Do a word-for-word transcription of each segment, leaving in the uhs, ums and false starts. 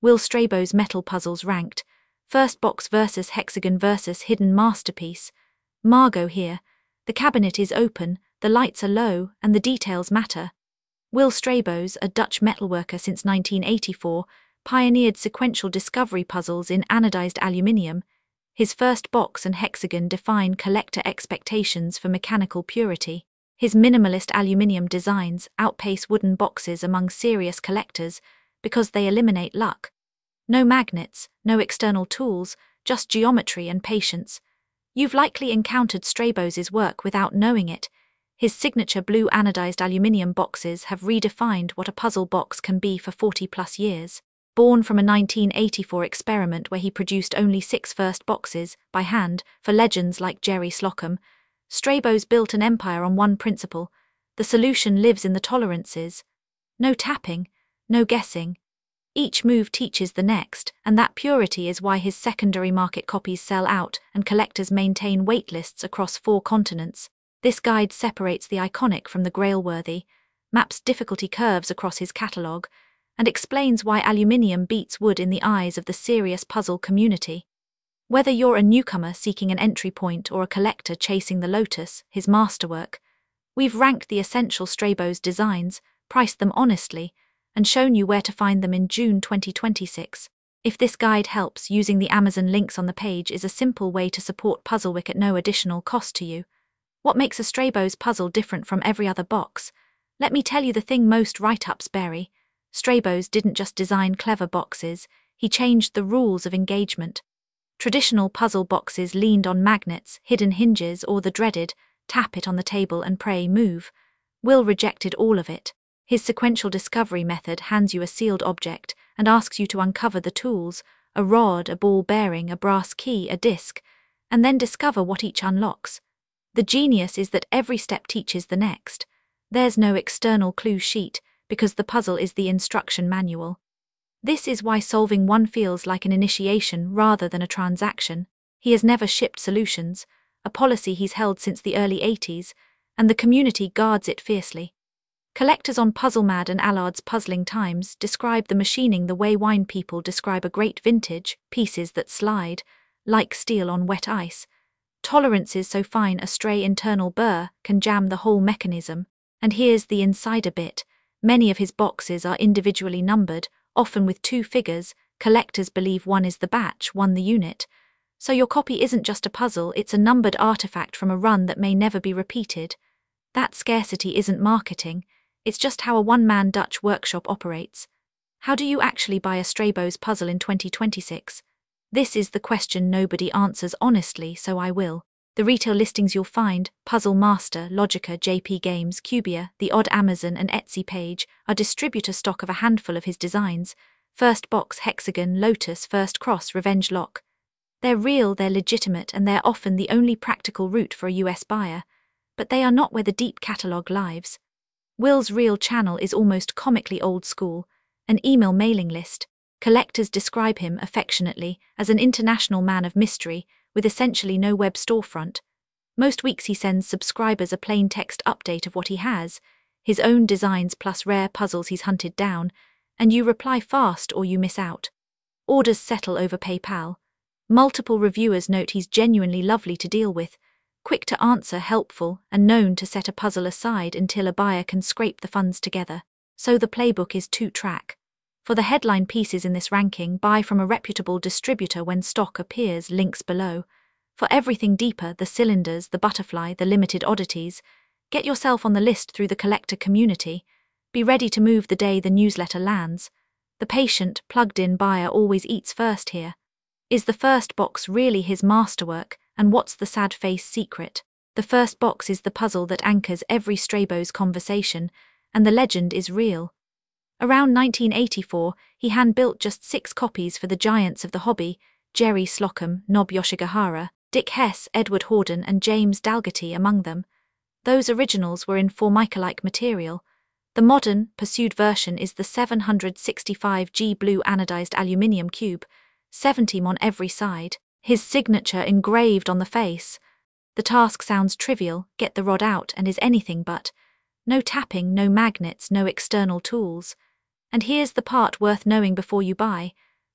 Will Strabo's metal puzzles ranked. First box versus hexagon versus hidden masterpiece. Margot here. The cabinet is open, the lights are low, and the details matter. Will Strabo's, a Dutch metalworker since nineteen eighty-four, pioneered sequential discovery puzzles in anodized aluminium. His first box and hexagon define collector expectations for mechanical purity. His minimalist aluminium designs outpace wooden boxes among serious collectors because they eliminate luck. No magnets, no external tools, just geometry and patience. You've likely encountered Strabo's work without knowing it. His signature blue anodized aluminium boxes have redefined what a puzzle box can be for forty plus years. Born from a nineteen eighty-four experiment where he produced only six first boxes, by hand, for legends like Jerry Slocum, Strabo's built an empire on one principle: the solution lives in the tolerances. No tapping, no guessing. Each move teaches the next, and that purity is why his secondary market copies sell out and collectors maintain waitlists across four continents. This guide separates the iconic from the grail-worthy, maps difficulty curves across his catalogue, and explains why aluminium beats wood in the eyes of the serious puzzle community. Whether you're a newcomer seeking an entry point or a collector chasing the Lotus, his masterwork, we've ranked the essential Strabo's designs, priced them honestly, and shown you where to find them in June twenty twenty-six. If this guide helps, using the Amazon links on the page is a simple way to support Puzzlewick at no additional cost to you. What makes a Strabo's puzzle different from every other box? Let me tell you the thing most write-ups bury. Strabo's didn't just design clever boxes, he changed the rules of engagement. Traditional puzzle boxes leaned on magnets, hidden hinges, or the dreaded, tap it on the table and pray move. Will rejected all of it. His sequential discovery method hands you a sealed object and asks you to uncover the tools, a rod, a ball bearing, a brass key, a disc, and then discover what each unlocks. The genius is that every step teaches the next. There's no external clue sheet, because the puzzle is the instruction manual. This is why solving one feels like an initiation rather than a transaction. He has never shipped solutions, a policy he's held since the early eighties, and the community guards it fiercely. Collectors on PuzzleMad and Allard's Puzzling Times describe the machining the way wine people describe a great vintage, pieces that slide, like steel on wet ice. Tolerances so fine a stray internal burr can jam the whole mechanism. And here's the insider bit. Many of his boxes are individually numbered, often with two figures. Collectors believe one is the batch, one the unit. So your copy isn't just a puzzle, it's a numbered artifact from a run that may never be repeated. That scarcity isn't marketing, it's just how a one-man Dutch workshop operates. How do you actually buy a Strabo's puzzle in twenty twenty-six? This is the question nobody answers honestly, so I will. The retail listings you'll find, Puzzle Master, Logica, J P Games, Cubia, the odd Amazon and Etsy page, are distributor stock of a handful of his designs. First box, hexagon, Lotus, first cross, revenge lock. They're real, they're legitimate, and they're often the only practical route for a U S buyer. But they are not where the deep catalogue lives. Will's real channel is almost comically old school, an email mailing list. Collectors describe him affectionately as an international man of mystery, with essentially no web storefront. Most weeks he sends subscribers a plain text update of what he has, his own designs plus rare puzzles he's hunted down, and you reply fast or you miss out. Orders settle over PayPal. Multiple reviewers note he's genuinely lovely to deal with, quick to answer, helpful, and known to set a puzzle aside until a buyer can scrape the funds together. So the playbook is two-track. For the headline pieces in this ranking, buy from a reputable distributor when stock appears, links below. For everything deeper, the cylinders, the butterfly, the limited oddities, get yourself on the list through the collector community. Be ready to move the day the newsletter lands. The patient, plugged-in buyer always eats first here. Is the first box really his masterwork, and what's the sad face secret? The first box is the puzzle that anchors every Strabo's conversation, and the legend is real. Around nineteen eighty-four, he hand-built just six copies for the giants of the hobby, Jerry Slocum, Nob Yoshigahara, Dick Hess, Edward Horden and James Dalgetty among them. Those originals were in Formica-like material. The modern, pursued version is the seven hundred sixty-five G blue anodized aluminium cube, seventy on every side, his signature engraved on the face. The task sounds trivial, get the rod out, and is anything but. No tapping, no magnets, no external tools. And here's the part worth knowing before you buy.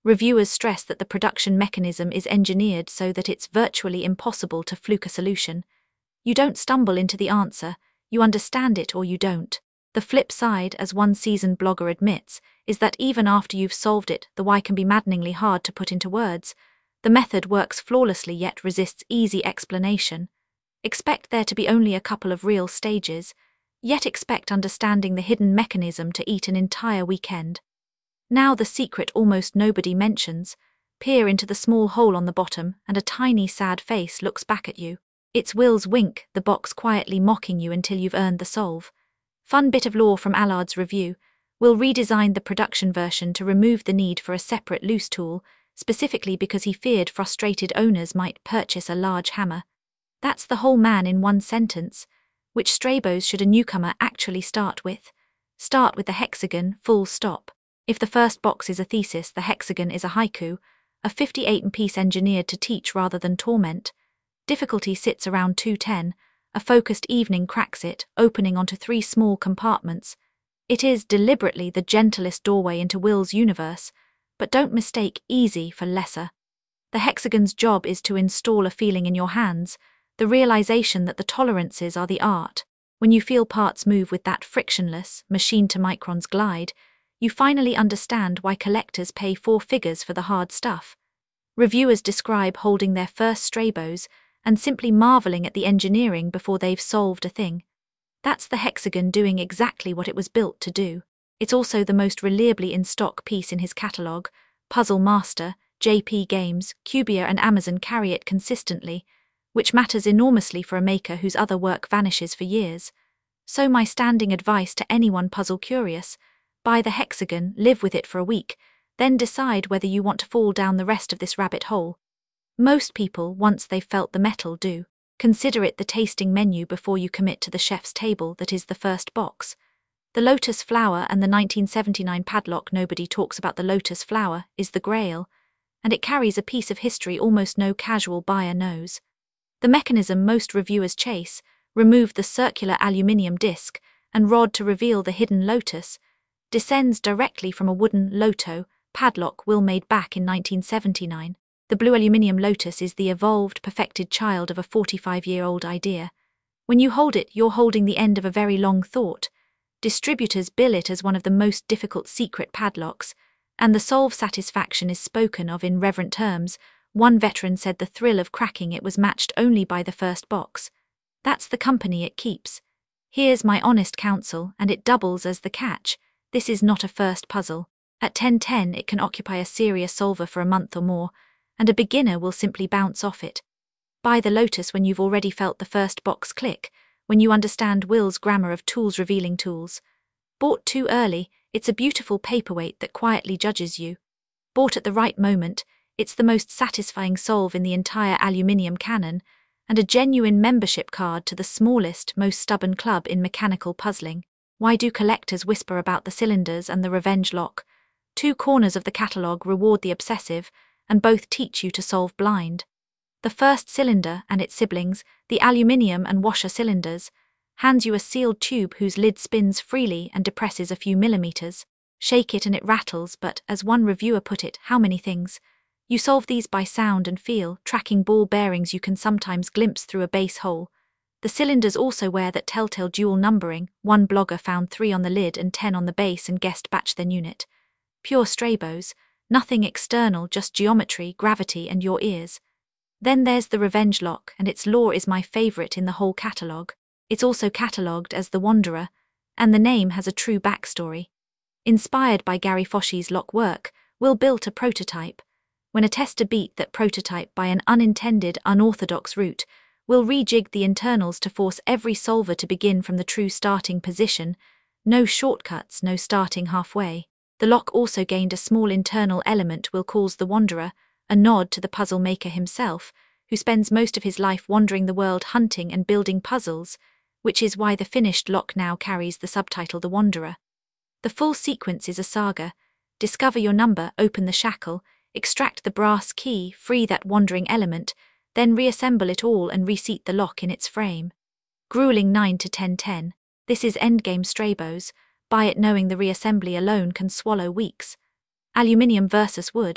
Reviewers stress that the production mechanism is engineered so that it's virtually impossible to fluke a solution. You don't stumble into the answer, you understand it or you don't. The flip side, as one seasoned blogger admits, is that even after you've solved it, the why can be maddeningly hard to put into words. The method works flawlessly yet resists easy explanation. Expect there to be only a couple of real stages, yet expect understanding the hidden mechanism to eat an entire weekend. Now the secret almost nobody mentions. Peer into the small hole on the bottom and a tiny sad face looks back at you. It's Will's wink, the box quietly mocking you until you've earned the solve. Fun bit of lore from Allard's review. Will redesigned the production version to remove the need for a separate loose tool, specifically because he feared frustrated owners might purchase a large hammer. That's the whole man in one sentence. Which Straybos should a newcomer actually start with? Start with the hexagon, full stop. If the first box is a thesis, the hexagon is a haiku, a fifty-eight piece engineered to teach rather than torment. Difficulty sits around two ten. A focused evening cracks it, opening onto three small compartments. It is deliberately the gentlest doorway into Will's universe, but don't mistake easy for lesser. The hexagon's job is to install a feeling in your hands, the realization that the tolerances are the art. When you feel parts move with that frictionless, machine-to-microns glide, you finally understand why collectors pay four figures for the hard stuff. Reviewers describe holding their first Straybos and simply marveling at the engineering before they've solved a thing. That's the hexagon doing exactly what it was built to do. It's also the most reliably in stock piece in his catalogue. Puzzle Master, J P Games, Cubia and Amazon carry it consistently, which matters enormously for a maker whose other work vanishes for years. So my standing advice to anyone puzzle curious: buy the hexagon, live with it for a week, then decide whether you want to fall down the rest of this rabbit hole. Most people, once they've felt the metal, do. Consider it the tasting menu before you commit to the chef's table that is the first box. The lotus flower and the nineteen seventy-nine padlock. Nobody talks about the lotus flower is the grail, and it carries a piece of history almost no casual buyer knows. The mechanism most reviewers chase, removed the circular aluminium disc and rod to reveal the hidden lotus, descends directly from a wooden loto padlock Will made back in nineteen seventy-nine. The blue aluminium lotus is the evolved, perfected child of a forty-five-year-old idea. When you hold it, you're holding the end of a very long thought. Distributors bill it as one of the most difficult secret padlocks, and the solve satisfaction is spoken of in reverent terms. One veteran said the thrill of cracking it was matched only by the first box. That's the company it keeps. Here's my honest counsel, and it doubles as the catch. This is not a first puzzle. At ten ten it can occupy a serious solver for a month or more, and a beginner will simply bounce off it. Buy the lotus when you've already felt the first box click, when you understand Will's grammar of tools revealing tools. Bought too early, it's a beautiful paperweight that quietly judges you. Bought at the right moment, it's the most satisfying solve in the entire aluminium canon, and a genuine membership card to the smallest, most stubborn club in mechanical puzzling. Why do collectors whisper about the cylinders and the revenge lock? Two corners of the catalogue reward the obsessive, and both teach you to solve blind. The first cylinder and its siblings, the aluminium and washer cylinders, hands you a sealed tube whose lid spins freely and depresses a few millimeters. Shake it and it rattles, but, as one reviewer put it, how many things? You solve these by sound and feel, tracking ball bearings you can sometimes glimpse through a base hole. The cylinders also wear that telltale dual numbering. One blogger found three on the lid and ten on the base and guessed batch their unit. Pure Straybos. Nothing external, just geometry, gravity, and your ears. Then there's the revenge lock, and its lore is my favourite in the whole catalogue. It's also catalogued as the Wanderer, and the name has a true backstory. Inspired by Gary Foshi's lock work, Will built a prototype. When a tester beat that prototype by an unintended, unorthodox route, Will rejigged the internals to force every solver to begin from the true starting position. No shortcuts, no starting halfway. The lock also gained a small internal element Will calls the Wanderer, a nod to the puzzle maker himself, who spends most of his life wandering the world hunting and building puzzles, which is why the finished lock now carries the subtitle The Wanderer. The full sequence is a saga. Discover your number, open the shackle, extract the brass key, free that wandering element, then reassemble it all and reseat the lock in its frame. Grueling nine to ten ten. This is endgame Straybos. Buy it knowing the reassembly alone can swallow weeks. Aluminium versus wood.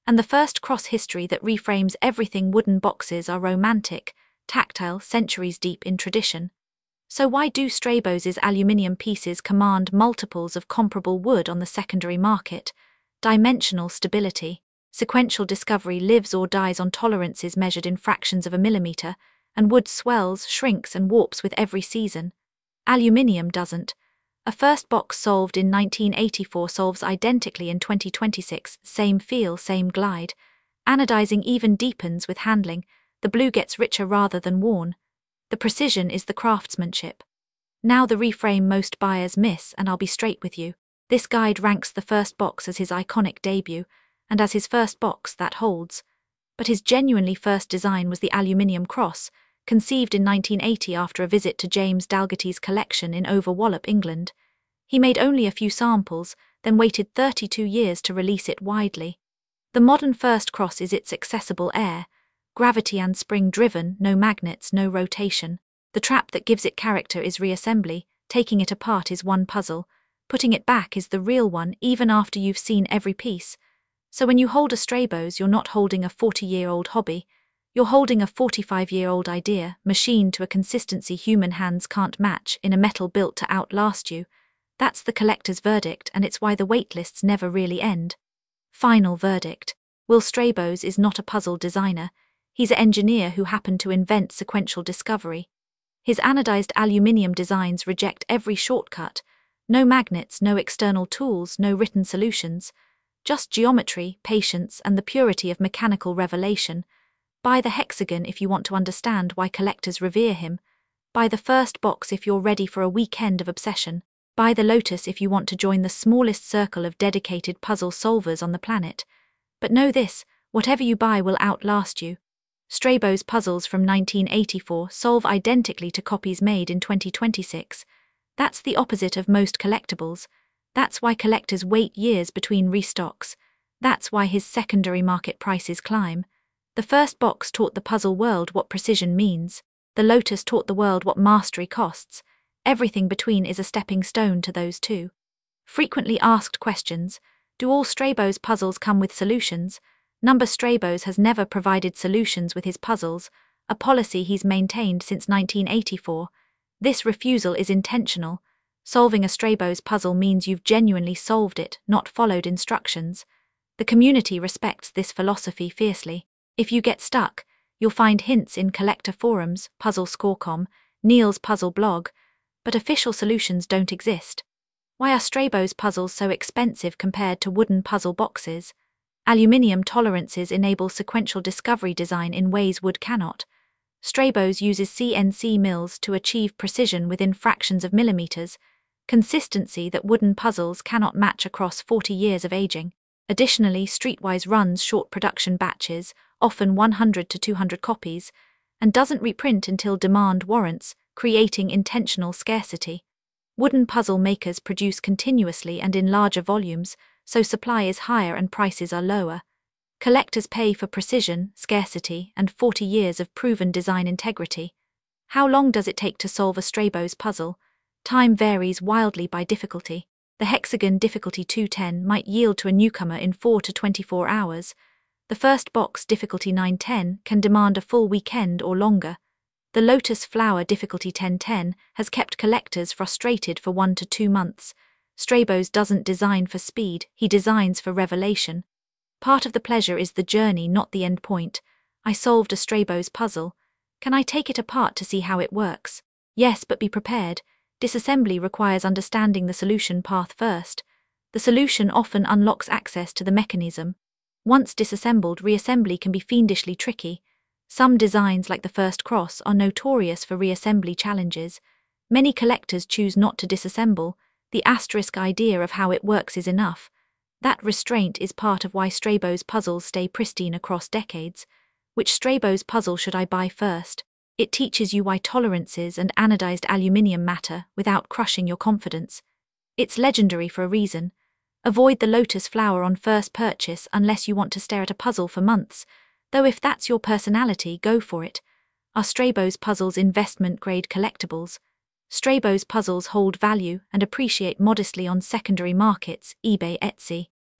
And the first cross history that reframes everything. Wooden boxes are romantic, tactile, centuries deep in tradition. So why do Strabo's aluminium pieces command multiples of comparable wood on the secondary market? Dimensional stability. Sequential discovery lives or dies on tolerances measured in fractions of a millimeter, and wood swells, shrinks, and warps with every season. Aluminium doesn't. A first box solved in nineteen eighty-four solves identically in twenty twenty-six, same feel, same glide. Anodizing even deepens with handling, the blue gets richer rather than worn. The precision is the craftsmanship. Now the reframe most buyers miss, and I'll be straight with you. This guide ranks the first box as his iconic debut, and as his first box that holds. But his genuinely first design was the aluminium cross, conceived in nineteen eighty after a visit to James Dalgetty's collection in Overwallop, England. He made only a few samples, then waited thirty-two years to release it widely. The modern first cross is its accessible heir, gravity and spring-driven, no magnets, no rotation. The trap that gives it character is reassembly, taking it apart is one puzzle, putting it back is the real one even after you've seen every piece. So when you hold a Strabo's, you're not holding a forty-year-old hobby, you're holding a forty-five-year-old idea, machined to a consistency human hands can't match, in a metal built to outlast you. That's the collector's verdict, and it's why the waitlists never really end. Final verdict. Will Strabo's is not a puzzle designer, he's an engineer who happened to invent sequential discovery. His anodized aluminium designs reject every shortcut, no magnets, no external tools, no written solutions, just geometry, patience, and the purity of mechanical revelation. Buy the Hexagon if you want to understand why collectors revere him. Buy the first box if you're ready for a weekend of obsession. Buy the Lotus if you want to join the smallest circle of dedicated puzzle solvers on the planet. But know this, whatever you buy will outlast you. Strabo's puzzles from nineteen eighty-four solve identically to copies made in twenty twenty-six. That's the opposite of most collectibles. That's why collectors wait years between restocks. That's why his secondary market prices climb. The first box taught the puzzle world what precision means. The Lotus taught the world what mastery costs. Everything between is a stepping stone to those two. Frequently asked questions. Do all Strabo's puzzles come with solutions? Number Strabo's has never provided solutions with his puzzles, a policy he's maintained since nineteen eighty-four. This refusal is intentional. Solving a Strabo's puzzle means you've genuinely solved it, not followed instructions. The community respects this philosophy fiercely. If you get stuck, you'll find hints in collector forums, Puzzle Score dot com, Neil's puzzle blog, but official solutions don't exist. Why are Strabo's puzzles so expensive compared to wooden puzzle boxes? Aluminium tolerances enable sequential discovery design in ways wood cannot. Strabo's uses C N C mills to achieve precision within fractions of millimeters, consistency that wooden puzzles cannot match across forty years of aging. Additionally, Streetwise runs short production batches, often one hundred to two hundred copies, and doesn't reprint until demand warrants, creating intentional scarcity. Wooden puzzle makers produce continuously and in larger volumes, so supply is higher and prices are lower. Collectors pay for precision, scarcity, and forty years of proven design integrity. How long does it take to solve a Strabo's puzzle? Time varies wildly by difficulty. The Hexagon difficulty two ten might yield to a newcomer in four to twenty-four hours. The first box difficulty nine ten can demand a full weekend or longer. The Lotus Flower difficulty ten ten has kept collectors frustrated for one to two months. Strabo's doesn't design for speed, he designs for revelation. Part of the pleasure is the journey, not the end point. I solved a Strabo's puzzle. Can I take it apart to see how it works? Yes, but be prepared. Disassembly requires understanding the solution path first. The solution often unlocks access to the mechanism. Once disassembled, reassembly can be fiendishly tricky. Some designs, like the first cross, are notorious for reassembly challenges. Many collectors choose not to disassemble. The asterisk idea of how it works is enough. That restraint is part of why Strabo's puzzles stay pristine across decades. Which Strabo's puzzle should I buy first? It teaches you why tolerances and anodized aluminium matter without crushing your confidence. It's legendary for a reason. Avoid the Lotus Flower on first purchase unless you want to stare at a puzzle for months, though if that's your personality, go for it. Are Strabo's puzzles investment-grade collectibles? Strabo's puzzles hold value and appreciate modestly on secondary markets, eBay, Etsy.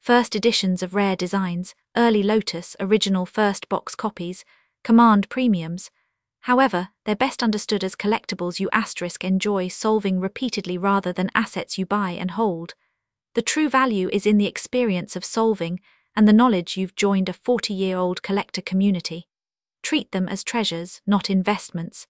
first editions of rare designs, early Lotus, original first box copies, command premiums. However, they're best understood as collectibles you asterisk enjoy solving repeatedly rather than assets you buy and hold. The true value is in the experience of solving and the knowledge you've joined a forty-year-old collector community. Treat them as treasures, not investments.